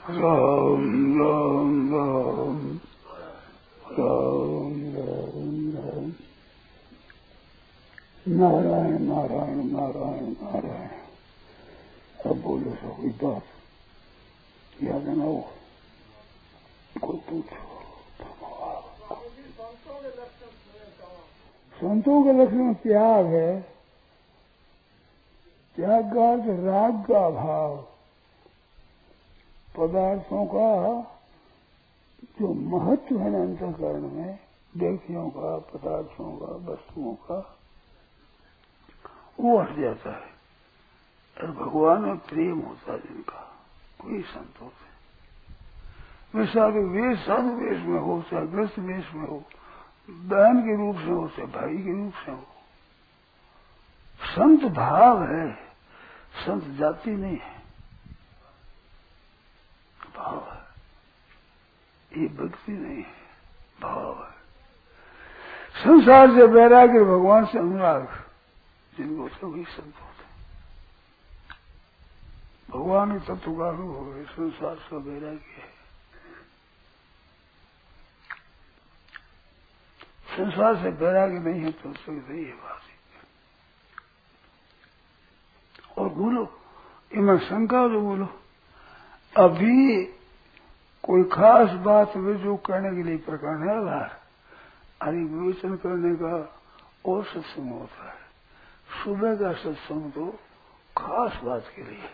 राम राम राम राम राम राम नारायण नारायण नारायण नारायण। अब बोलो सो कोई बात याद न हो, कोई पूछो। संतों के लक्षण त्याग है। त्याग का अर्थ राग का भाव, पदार्थों का जो महत्व है अंतःकरण में, व्यक्तियों का, पदार्थों का, वस्तुओं का, वो हट जाता है और भगवान में प्रेम होता है जिनका, कोई संतोष है। वैसा वे साधु वेश में हो, चाहे ग्रस्त वेश में हो, बहन के रूप से हो, चाहे भाई के रूप से हो, संत भाव है, संत जाति नहीं है, भाव है। ये भक्ति नहीं है, भाव है। संसार से वैराग्य, भगवान से अनुराग, जिनको सभी संत होते, भगवान के तत्व का अनुभव है, संसार से वैराग्य है। संसार से वैराग्य नहीं है तो सही है बात। और बोलो, इनमें शंका जो बोलो, अभी कोई खास बात में जो कहने के लिए प्रकरण है आधार, अरे विवेचन करने का और सत्संग होता है। सुबह का सत्संग तो खास बात के लिए।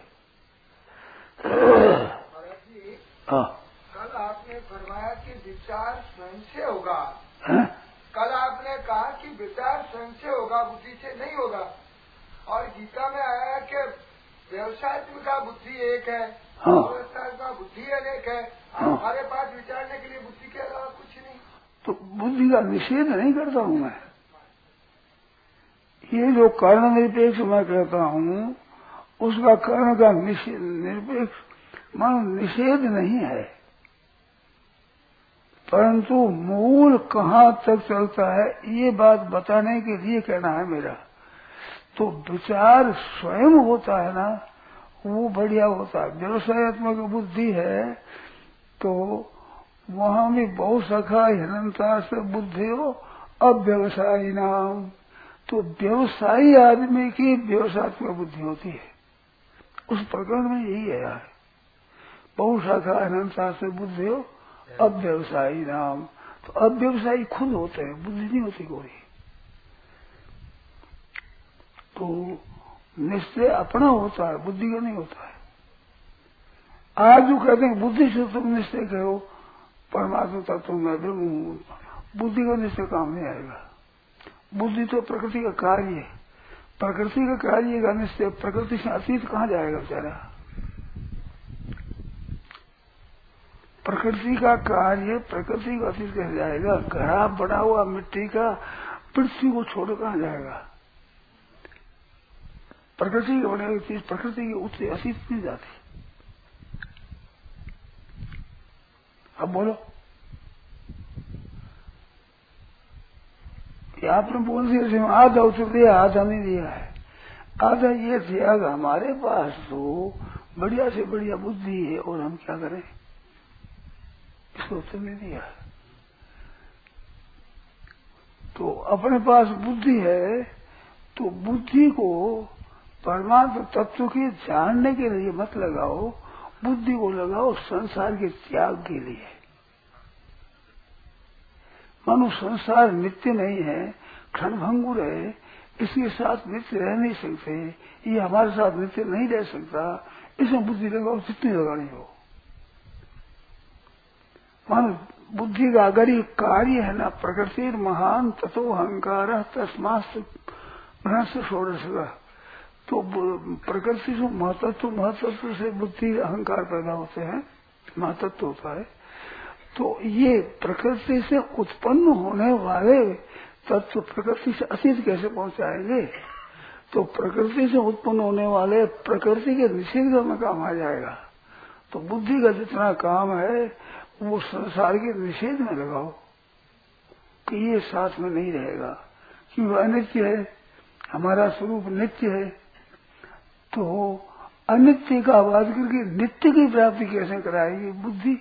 हाँ, कल आपने फरमाया कि विचार स्वयं से होगा। है? कल आपने कहा कि विचार स्वयं से होगा, बुद्धि से नहीं होगा। और गीता में आया कि व्यवसायत्म का बुद्धि एक है, हाँ, व्यवसाय का बुद्धि अनेक है। हाँ। हमारे पास विचारने के लिए बुद्धि के अलावा कुछ नहीं। तो बुद्धि का निषेध नहीं करता हूँ मैं। ये जो कर्ण निरपेक्ष मैं कहता हूँ, उसका कर्ण का निरपेक्ष मान निषेध नहीं है, परंतु मूल कहाँ तक चलता है ये बात बताने के लिए कहना है मेरा। तो विचार स्वयं होता है ना, वो बढ़िया होता है। व्यवसायत्मक बुद्धि है तो वहां भी बहुत सखा हिरनता से बुद्धि हो। अब व्यवसायी नाम, तो व्यवसायी आदमी की व्यवसायत्मक बुद्धि होती है। उस प्रकरण में यही है यार, बहुत शाखा अनंता से बुद्धि हो, अब व्यवसायी नाम। तो अब व्यवसायी खुद होते हैं, बुद्धि नहीं होती कोई। तो निश्चय अपना होता है, बुद्धि का नहीं होता है। आज जो कहते हैं बुद्धि से तुम निश्चय करो परमात्मा तत्व मैं ब्रह्म हूँ, बुद्धि का निश्चय काम नहीं आएगा। बुद्धि तो प्रकृति का कार्य है, प्रकृति का कार्य का निश्चय प्रकृति से अतीत कहाँ जाएगा बेचारा। प्रकृति का कार्य प्रकृति का अतीत कैसे जाएगा। घड़ा बना हुआ मिट्टी का पृथ्वी को छोड़ कहाँ जाएगा। प्रकृति की बनी हुई चीज प्रकृति की उससे अतीत नहीं जाती। अब बोलो, आपने बोल दिया आधा उत्तर दिया, आधा नहीं दिया है। आधा ये दिया हमारे पास तो बढ़िया से बढ़िया बुद्धि है और हम क्या करें, इसको उत्तर नहीं दिया। तो अपने पास बुद्धि है तो बुद्धि को परमात्मा तत्व के जानने के लिए मत लगाओ, बुद्धि को लगाओ संसार के त्याग के लिए। मानो संसार नित्य नहीं है, क्षणभंगुर है, इसके साथ नित्य रह नहीं सकते, ये हमारे साथ नित्य नहीं रह सकता, इसमें बुद्धि लगाओ जितनी लगानी हो। मानो बुद्धि का अगर ये कार्य है ना, प्रकृति महान ततो अहंकार तस्मात् भ्रष्ट षोडश का, तो प्रकृति से महतत्व से बुद्धि अहंकार पैदा होते हैं, महतत्व होता है। तो ये प्रकृति से उत्पन्न होने वाले तत्व प्रकृति से अतीत कैसे पहुंचाएंगे। तो प्रकृति से उत्पन्न होने वाले प्रकृति के निषेध में काम आ जाएगा। तो बुद्धि का जितना काम है वो संसार के निषेध में लगाओ कि ये साथ में नहीं रहेगा, कि वह अनित्य है, हमारा स्वरूप नित्य है। तो अनित्य का बात करके नित्य की प्राप्ति कैसे कराएगी बुद्धि?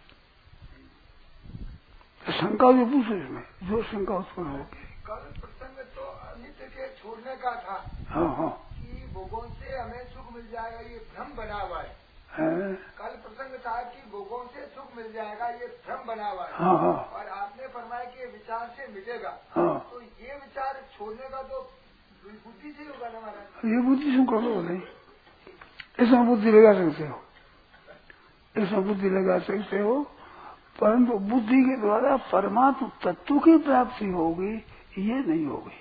शंका जो पूछो इसमें, जो शंका उत्पन्न होगी। कल प्रसंग तो अनित्य के छोड़ने का था। हाँ हाँ, कि भोगों से हमें सुख मिल जाएगा, ये भ्रम बना हुआ है। कल प्रसंग था कि भोगों से सुख मिल जाएगा, ये भ्रम बना हुआ है। हाँ हाँ, और आपने फरमाया कि विचार से मिलेगा। हाँ, तो ये विचार छोड़ने का तो बुद्धि से होगा ना महाराज। ये बुद्धि से करो नहीं, इसमें बुद्धि लगा सकते हो, इसमें बुद्धि लगा सकते हो, परंतु बुद्धि के द्वारा परमात्म तत्व की प्राप्ति होगी ये नहीं होगी।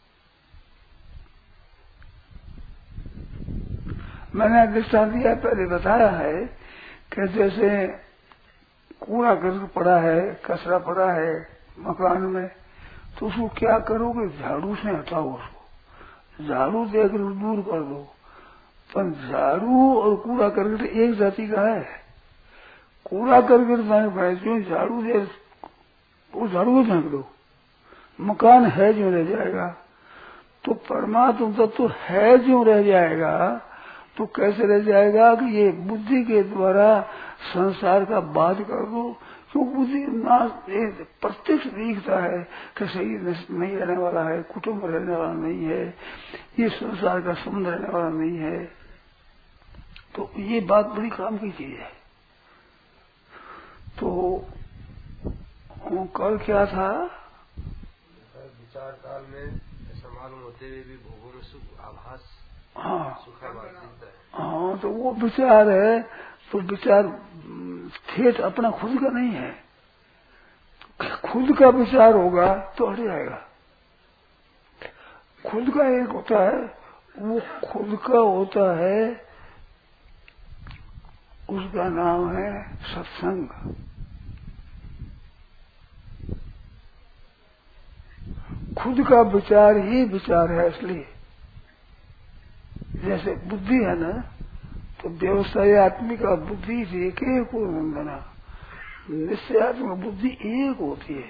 मैंने दृष्टांत दिया, पहले बताया है कि जैसे कूड़ा करके पड़ा है, कचरा पड़ा है मकान में, तो उसको क्या करोगे? झाड़ू से हटाओ उसको, झाड़ू देकर दूर कर दो। पर झाड़ू और कूड़ा करकट एक जाति का है। कूड़ा करकट जो झाड़ू दे वो झाड़ू को फेंक दो, मकान है जो रह जाएगा। तो परमात्मा तत्व है जो रह जाएगा, तो कैसे रह जाएगा? कि ये बुद्धि के द्वारा संसार का बाध कर दो, क्योंकि बुद्धि ना प्रत्यक्ष दिखता है कि शरीर नहीं रहने वाला है, कुटुंब रहने वाला नहीं है, ये संसार का संबंध रहने वाला नहीं है। तो ये बात बड़ी काम की चीज है। तो कल क्या था? विचार काल में ऐसा मालूम होते हुए भी भोगों में सुख आभास, हाँ हाँ, तो वो विचार है, तो विचार ठेठ अपना खुद का नहीं है। खुद का विचार होगा तो हट जाएगा। खुद का एक होता है, वो खुद का होता है, उसका नाम है सत्संग। खुद का विचार ही विचार है असली। जैसे बुद्धि है ना, तो व्यवसायत्मिक बुद्धि एक एक को बना, निश्चयात्मक बुद्धि एक होती है।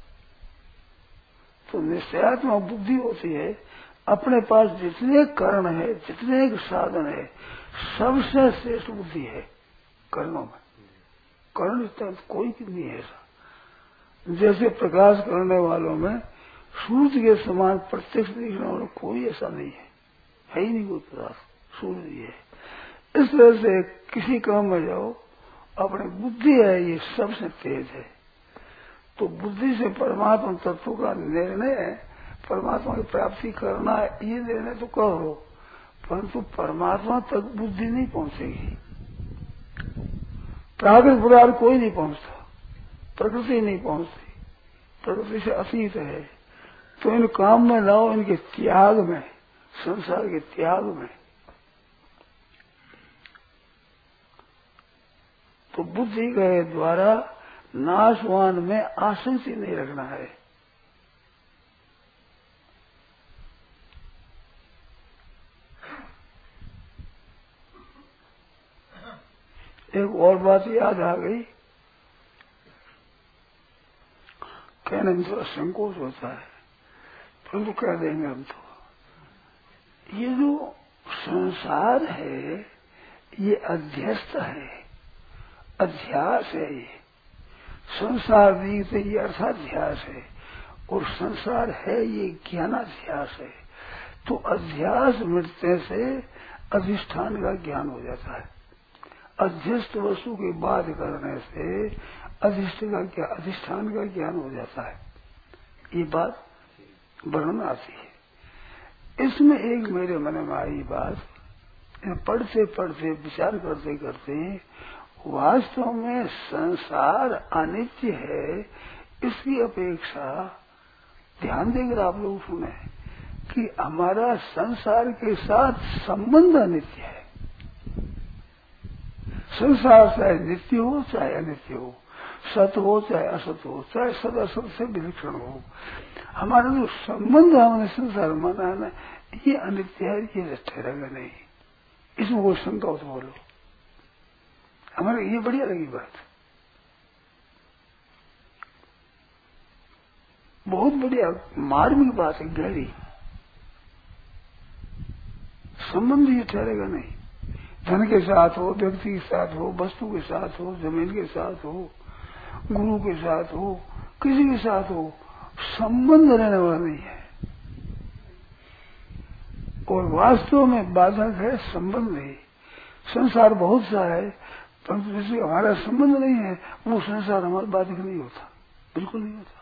तो निश्चयात्मक बुद्धि होती है, अपने पास जितने कर्ण है, जितने साधन है, सबसे श्रेष्ठ बुद्धि है कर्णों में। कर्ण कोई नहीं है ऐसा। जैसे प्रकाश करने वालों में सूर्य के समान प्रत्यक्ष दिखने वाला कोई ऐसा नहीं है ही नहीं कोई पदार्थ, सूर्य ही है। इस तरह से किसी काम में जाओ, अपनी बुद्धि है ये सबसे तेज है। तो बुद्धि से परमात्मा तत्व का निर्णय, परमात्मा की प्राप्ति करना, ये निर्णय तो करो, परंतु परमात्मा तक बुद्धि नहीं पहुंचेगी। प्राकृतिक पदार्थ कोई नहीं पहुंचता, प्रकृति नहीं पहुंचती, प्रकृति से अतीत है। तो इन काम में लाओ, इनके त्याग में, संसार के त्याग में। तो बुद्धि के द्वारा नाशवान में आसक्ति नहीं रखना है। एक और बात याद आ गई, कहने में थोड़ा संकोच होता है, परंतु कह देंगे हम तो। ये जो संसार है ये अध्यस्त है, अध्यास है। ये संसार नहीं तो ये अर्थाध्यास है, और संसार है ये ज्ञानाध्यास है। तो अध्यास मिटने से अधिष्ठान का ज्ञान हो जाता है। अध्यस्त वस्तु के बाध करने से अधिष्ठान का ज्ञान हो जाता है। ये बात वर्णन आती है। इसमें एक मेरे मन में आई बात, पढ़ते पढ़ते विचार करते करते, वास्तव में संसार अनित्य है, इसकी अपेक्षा ध्यान देकर आप लोग सुने कि हमारा संसार के साथ संबंध अनित्य है। संसार चाहे नित्य हो चाहे अनित्य हो, सत हो चाहे असत हो, चाहे सद असत से विलक्षण हो, हमारा जो संबंध हमने संसार माना है ना, ये अनित्य है, ये ठहरेगा नहीं। इसमें कोई शंका हो तो बोलो। हमारे ये बढ़िया लगी बात, बहुत बढ़िया मार्मिक बात है, गहरी। संबंध ये ठहरेगा नहीं, धन के साथ हो, व्यक्ति के साथ हो, वस्तु के साथ हो, जमीन के साथ हो, गुरु के साथ हो, किसी के साथ हो, संबंध रहने वाला नहीं है। और वास्तव में बाधक है संबंध नहीं। संसार बहुत सा है, परंतु जिससे हमारा संबंध नहीं है वो संसार हमारा बाधक नहीं होता, बिल्कुल नहीं होता।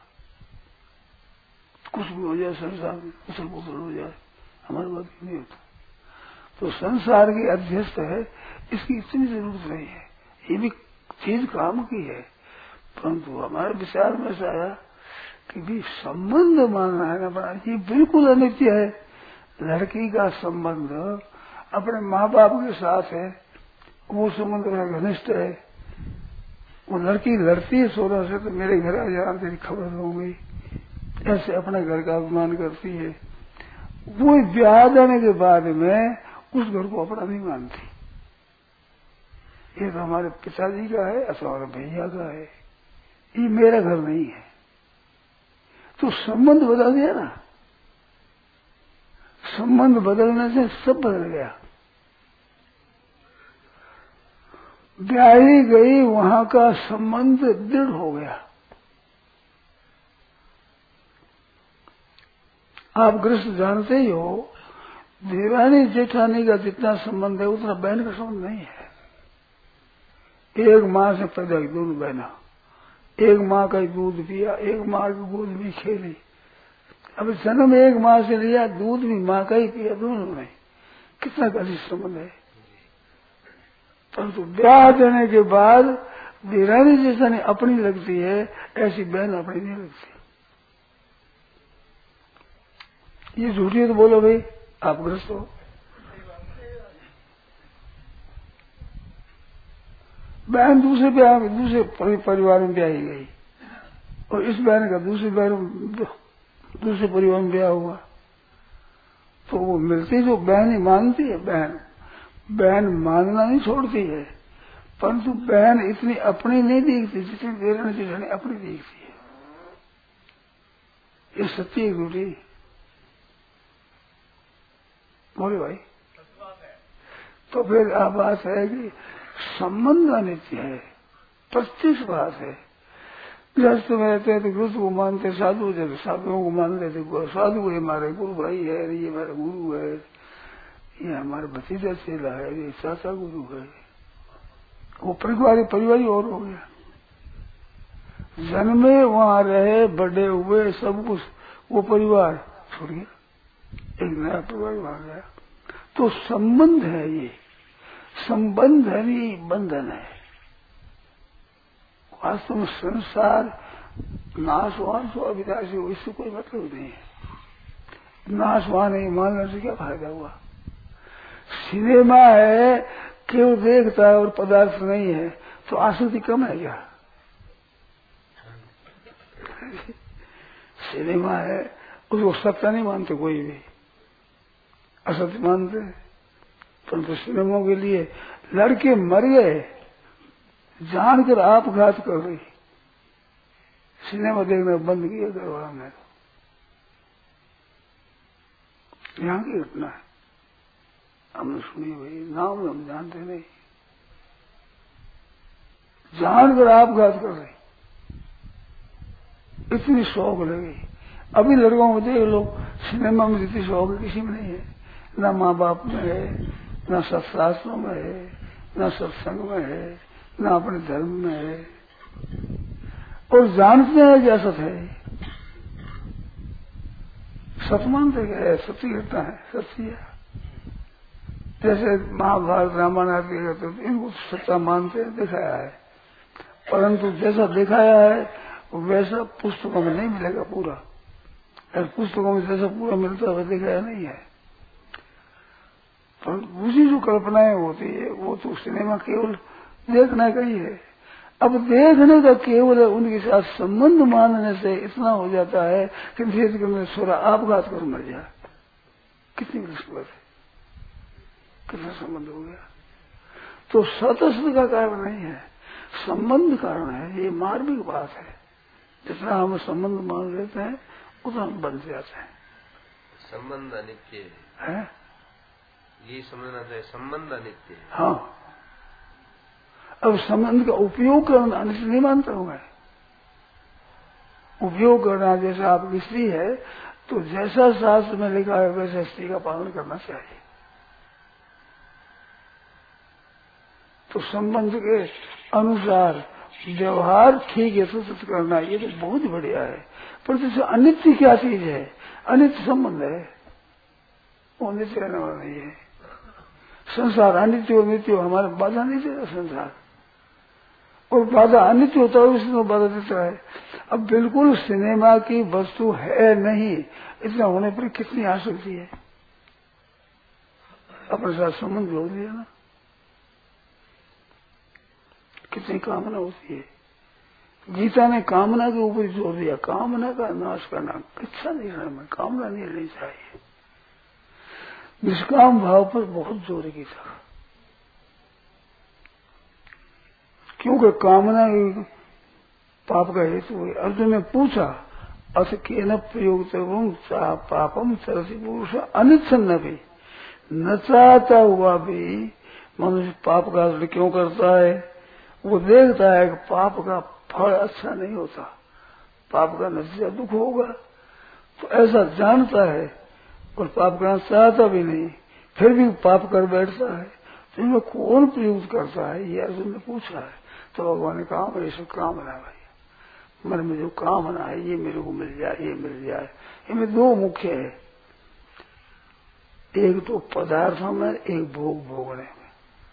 कुछ भी हो जाए संसार में, उछल पुछल हो जाए, हमारा बाधक नहीं होता। तो संसार की अध्यस्त है, इसकी इतनी जरूरत नहीं है। ये भी चीज काम की है, परंतु हमारे विचार में ऐसा आया कि भी संबंध मानना है ना बना, ये बिल्कुल अनित्य है। लड़की का संबंध अपने माँ बाप के साथ है, वो संबंध घनिष्ठ है। वो लड़की लड़ती है सोना से, तो मेरे घर आ जा, तेरी खबर लूंगी, ऐसे अपने घर का अभिमान करती है। वो ब्याह देने के बाद में उस घर को अपना नहीं मानती। ये तो हमारे पिताजी का है अथवा हमारे भैया का है, ये मेरा घर नहीं है। तो संबंध बदल दिया ना, संबंध बदलने से सब बदल गया। ब्याही गई, वहां का संबंध दृढ़ हो गया। आप गृहस्थ जानते ही हो, देवरानी जेठानी का जितना संबंध है उतना बहन का संबंध नहीं है। एक माँ से पैदा हुई दोनों बहना, एक माँ का दूध पिया, एक माँ की गोद में खेली। अब जन्म एक माँ से लिया, दूध भी माँ का ही पिया, दोनों ने। कितना घनिष्ठ संबंध है। परंतु ब्याह देने के बाद देवरानी जेठानी अपनी लगती है, ऐसी बहन अपनी नहीं लगती। ये झूठी तो बोलो भाई, आप ग्रस्त हो। बहन दूसरे परिवार में ब्याही गई, और इस बहन का दूसरे परिवार में ब्याह हुआ, तो वो मिलती जो बहन ही मानती है। बहन मानना नहीं छोड़ती है, परंतु बहन इतनी अपनी नहीं देखती जितनी देवरानी जेठानी अपनी देखती है। ये सत्य है झूठी? बोले भाई। तो फिर बात है कि संबंध अनित्य है, प्रत्यक्ष बात है। गृहस्थ में रहते हैं तो गृहस्थ को मानते, साधु जब साधुओं को मान लेते, साधु ये हमारे गुरु भाई है, ये हमारा गुरु है, ये हमारा भतीजा चेला है, ये चाचा गुरु है। वो परिवार और हो गया। जन्मे वहां रहे, बड़े हुए, सब कुछ, वो परिवार छूट गया, एक नया परिवार वहां गया। तो संबंध है, ये संबंध है, ये बंधन है। वास्तव में संसार नाशवान सो अविनाशी हो, इससे कोई मतलब नहीं है। नाशवान है मानने से क्या फायदा हुआ? सिनेमा है, केवल देखता है और पदार्थ नहीं है, तो आसक्ति कम है क्या? सिनेमा है, उसको सत्य नहीं मानते कोई भी, असत्य मानते। परंतु सिनेमा के लिए लड़के मर गए, जानकर आपघात कर रही, सिनेमा देखना बंद किया घरवाला ने। यहाँ की घटना है, हमने सुनी भाई, नाम हम जानते नहीं, जानकर आपघात कर रही, इतनी शौक लगी। अभी लड़कों को देख लो, सिनेमा में जितनी शौक है किसी में नहीं है। न माँ बाप में है, न सत्शास्त्रों में है, न सत्संग में है, न अपने धर्म में है, और जानते हैं कि असत है। सत्य मानते क्या? सत्य घटना है, सत्य है। जैसे महाभारत रामायण आदि कहते हैं, इनको सच्चा मानते हैं, दिखाया है। परंतु जैसा दिखाया है वैसा पुस्तकों में नहीं मिलेगा पूरा। पुस्तकों में जैसा पूरा मिलता है दिखाया नहीं है। पर दूसरी जो कल्पनाएं होती है वो तो सिनेमा केवल देखने का ही है। अब देखने का केवल उनके साथ संबंध मानने से इतना हो जाता है कि धीरे धीरे सोरा आपघात कर मर जाए। कितनी मुश्किल है, कितना संबंध हो गया। तो सतस्थ का कारण नहीं है, संबंध कारण है। ये मार्मिक बात है। जितना हम संबंध मान लेते हैं उतना हम बन जाते हैं। संबंध अनित्य है, ये समझना चाहिए, संबंध अनित्य है। हाँ, अब संबंध का उपयोग करना अनित्य नहीं मानता हूं मैं। उपयोग करना, जैसे आपकी स्त्री है तो जैसा शास्त्र में लिखा है वैसे स्त्री का पालन करना चाहिए। तो संबंध के अनुसार व्यवहार ठीक है तो करना, ये तो बहुत बढ़िया है। पर जैसे अनित्य क्या चीज है? अनित्य संबंध है, वो नित्य रहने वाला नहीं है। संसार अनित्य और नित्य हमारे बाधा नहीं देता संसार, और बाधा अनित्य होता है उसमें बाधा देता है। अब बिल्कुल सिनेमा की वस्तु है नहीं, इतना होने पर कितनी आसक्ति है, अपने साथ संबंध जोड़ दिया ना, कितनी कामना होती है। गीता ने कामना के ऊपर जोर दिया, कामना का नाश करना, इच्छा नहीं रहना, कामना नहीं रहनी चाहिए। निष्काम भाव पर बहुत जोर है गीता, क्योंकि कामना पाप का हेतु है। अर्जुन ने पूछा अथ केन प्रयुक्त पापम सरसी पुरुष अनिच्छन्न भी, न चाहता हुआ भी मनुष्य पाप का आचरण क्यों करता है? वो देखता है कि पाप का फल अच्छा नहीं होता, पाप का नतीजा दुख होगा, तो ऐसा जानता है और पाप करना चाहता भी नहीं, फिर भी पाप कर बैठता है। तो इनमें कौन प्रयुक्त करता है, ये अर्जुन ने पूछा है। तो भगवान ने कहा मेरे से कामना भाई, मन में जो कामना है ये मेरे को मिल जाए, ये मिल जाए। इनमें दो मुख्य है, एक तो पदार्थों में, एक भोग भोगने में।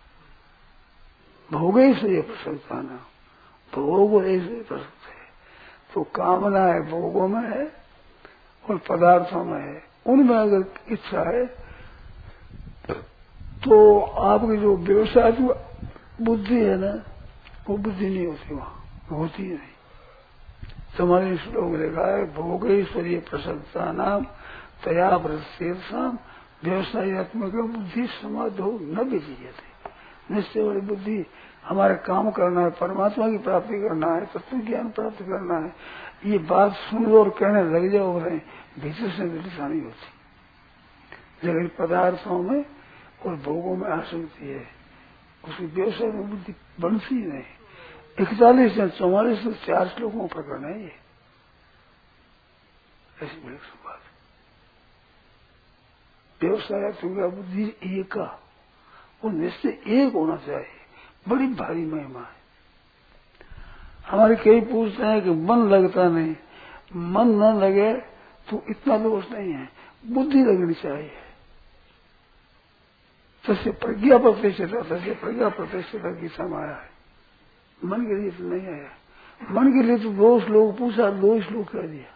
भोगे से ये प्रसन्नता ना, भोग ऐसे प्रसन्न है। तो कामना है भोगों में है और पदार्थों में है, उनमें अगर इच्छा है तो आपकी जो व्यवसाय बुद्धि है ना, वो बुद्धि नहीं होती, वहां होती नहीं। तुम्हारे श्लोक लिखा है भोगेश्वरीय प्रसन्नता नाम तया प्रतीर्थाम व्यवसायत्मक बुद्धि समाधो न विधीयते। निश्चय वाली बुद्धि, हमारे काम करना है, परमात्मा की प्राप्ति करना है, तत्व ज्ञान प्राप्त करना है, ये बात सुन लो और कहने लग जाओ रहे, भीतर से दिशा नहीं होती। जगह पदार्थों में और भोगों में आसक्ति है, उसकी व्यवसाय में बुद्धि बनती ही नहीं। 41 से 44 से 4 श्लोकों पर करना है ये, ऐसी बड़ी बात। व्यवसाय तुम्हारा बुद्धि एक का, वो निश्चय एक होना चाहिए, बड़ी भारी महिमा है। हमारे कई पूछते हैं कि मन लगता नहीं, मन न लगे तो इतना दोष नहीं है, बुद्धि लगनी चाहिए। तस्य प्रज्ञा प्रतिष्ठिता, तस्य प्रज्ञा प्रतिष्ठिता गीता में आया है। मन के लिए तो नहीं आया, मन के लिए तो 2 श्लोक पूछा, 2 श्लोक कह दिया,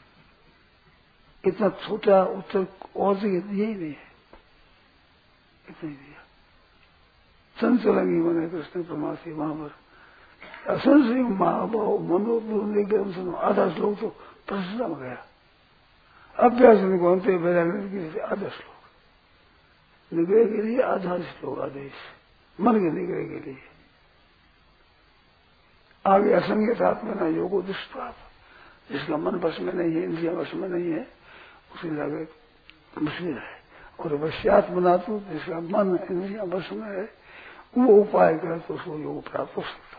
इतना छोटा उत्तर और जगह दिया ही नहीं है, इतना ही दिया। संचलंगी मन है कृष्ण परमात्मा, वहां पर असंशय महाभाव मनोबुद्धि आधा श्लोक तो प्रशंसा में गया। अभ्यास निगोनते वैराग्य आधा श्लोक निग्रह के लिए, आधा श्लोक आदेश मन के निग्रह के लिए। आगे असंगत आत्मा योगो दुष्प्राप, जिसका मन वश में नहीं है, इंद्रिया वश में नहीं है, उसके लगे मुश्किल है। और वश्यात्मना तो जिसका मन इंद्रिया वश में है, वो उपाय करे तो उसको योग प्राप्त हो सकता।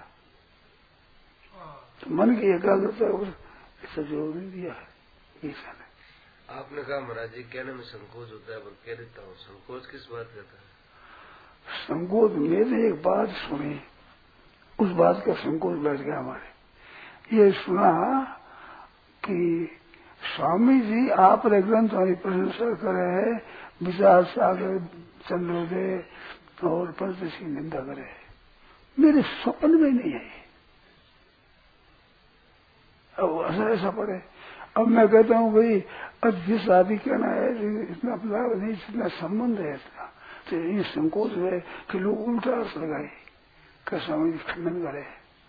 तो मन की एकाग्रता इससे जोर नहीं दिया है गीता ने। आपने कहा महाराज जी कहने में संकोच होता है, पर कह देता हूँ, संकोच किस बात का था? संकोच, मैंने एक बात सुनी, उस बात का संकोच बैठ गया हमारे। ये सुना कि स्वामी जी आप ग्रंथ वाली प्रशंसा कर रहे हैं, विचार सागर चंद्रोदय और पंचदशी की निंदा करे, मेरे स्वप्न में नहीं है। अब असर ऐसा पड़े। अब मैं कहता हूँ भाई, अब जिस आदि कहना है इतना लाभ नहीं, जितना संबंध है इतना, तो ये संकोच है कि लोग उल्टा अर्थ लगाए कि स्वामी जी खंडन करे,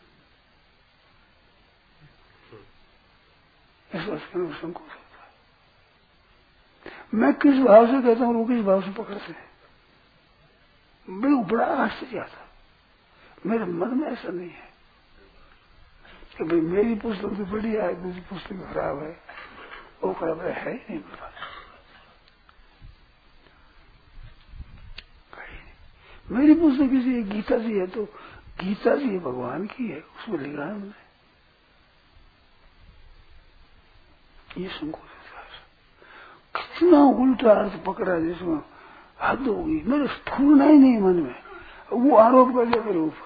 इस अर्थ में संकोच होता है। मैं किस भाव से कहता हूँ, वो किस भाव से पकड़ते हैं, मेरे बड़ा आश्चर्य आता, मेरे मन में ऐसा नहीं है कि भाई मेरी पुस्तक तो बढ़िया है, दूसरी पुस्तक खराब है, वो खराब है ही नहीं मेरे पास। मेरी पुस्तक किसी एक गीता जी है, तो गीता जी भगवान की है, उसमें लिखा है हमने। ये संकोच कितना उल्टा अर्थ पकड़ा जिसमें हद होगी, मेरे स्फूर्णा ही नहीं मन में, वो आरोप कर दिया मेरे ऊपर।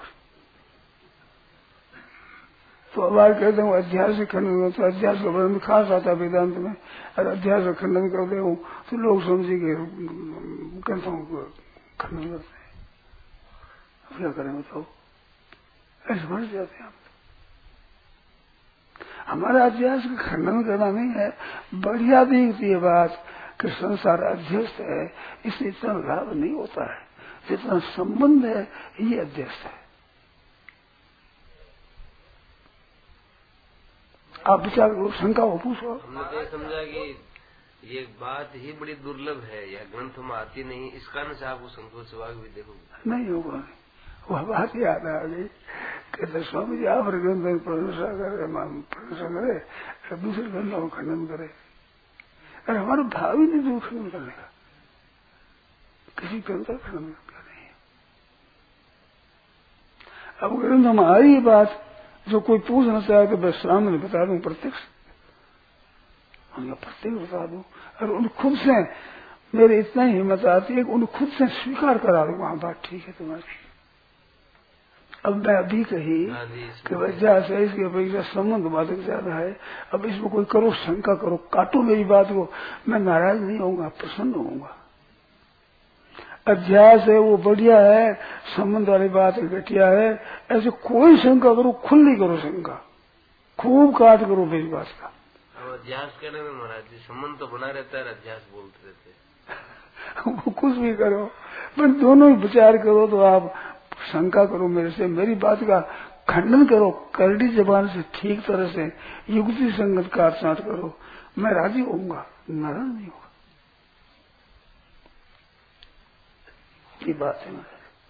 तो अब आज कहते हूँ अध्यास से खंडन, तो अध्यास का वर्णन खास आता है वेदांत में, और अध्यास का खंडन करते हूँ तो लोग समझेंगे ग्रंथों को खंडन करते हैं। अब क्या करें बताओ, ऐसे बढ़ जाते हैं हम। हमारा अध्यास का खंडन करना नहीं है, बढ़िया दिखती है बात कि संसार अध्यस्त है, इससे इतना लाभ नहीं होता है, जितना संबंध है ये अध्यस्त है। आप विचार करो, शंका हो पूछो। हमने तो ये समझा कि ये बात ही बड़ी दुर्लभ है, या ग्रंथ में आती नहीं, इस कारण से आपको संकोच हुआ भी देखो नहीं होगा। वह बात याद आ गई, कहते स्वामी जी आप ग्रंथ में प्रशंसा करे, दूसरे ग्रंथों में खंडन करे, अरे हमारा भाव ही नहीं खंडन करने का, किसी ग्रंथ का खंडन नहीं है। अब ग्रंथ में आ रही बात, जो कोई पूछना चाहे तो बस सामने बता दूं, प्रत्यक्ष उनका प्रत्यक्ष बता दूं, और उन खुद से मेरे इतना ही हिम्मत आती है कि उन खुद से स्वीकार करा दूं, वहां बात ठीक है तुम्हारी। अब मैं अभी कही कि वजह से इसकी अपेक्षा संबंध बाधक ज्यादा है, अब इसमें कोई करो शंका करो, काटो मेरी बात को, मैं नाराज नहीं होऊंगा, प्रसन्न होऊंगा। अध्यास है वो बढ़िया है, संबंध वाली बात घटिया है, ऐसे कोई शंका करो, खुली करो शंका, खूब काट करो मेरी बात का। अध्यास करने में महाराज जी संबंध तो बना रहता है, अध्यास बोलते रहते वो कुछ भी करो, पर दोनों ही विचार करो, तो आप शंका करो मेरे से, मेरी बात का खंडन करो, करड़ी जबान से, ठीक तरह से, युक्ति संगत काट छाट करो, मैं राजी होऊंगा, नाराज नहीं होगा। ये बात है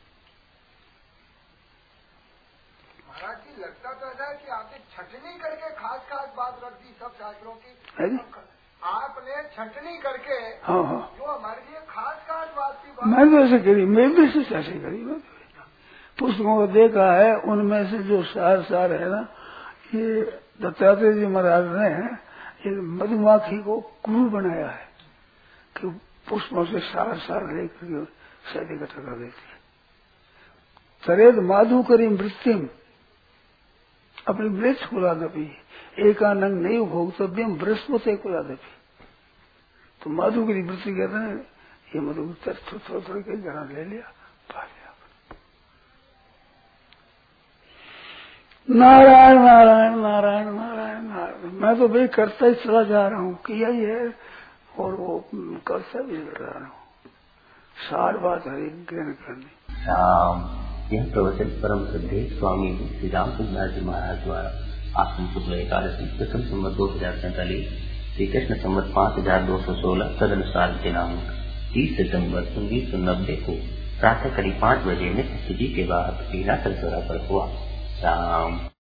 महाराज जी। लगता तो ऐसा है कि आपने छटनी करके खास खास बात रख दी सब शास्त्रों की, आपने छटनी करके हाँ हाँ, जो हमारे लिए खास खास बात की बात, मैं तो ऐसे करी, मैं भी ऐसे करी, मैं पुस्तकों को देखा है, उनमें से जो सार है ना, ये दत्तात्रेय जी महाराज ने ये मधुमाखी को गुरु बनाया है कि पुष्पों से सार लेकर के शहद इकट्ठा कर देती है। सरेद माधु करी मृत्युम, अपनी मृत कुला दबी, एकानंग नहीं भोगतव्यम बृहस्पति कुला दबी। तो माधु की वृत्ति कहते हैं, ये मधु थोड़ा के घरा ले लिया, पा लिया। नारायण नारायण नारायण नारायण नारायण, मैं तो भाई करता ही चला जा रहा हूँ, किया ही है, और वो करता भी कर रहा हूँ। सार बात है ज्ञान करनी। यह प्रवचन परम श्रद्धेय स्वामी श्री रामचंद्र जी महाराज द्वारा आश्रम शुक्ल एकादशी प्रथम संवत 2047 श्री कृष्ण संवत 5216 तदनुसार दिनांक 30 सितम्बर 1990 को प्रातः करीब 5 बजे नित्य स्तुति के बाद लीला सरसोरा पर हुआ। राम।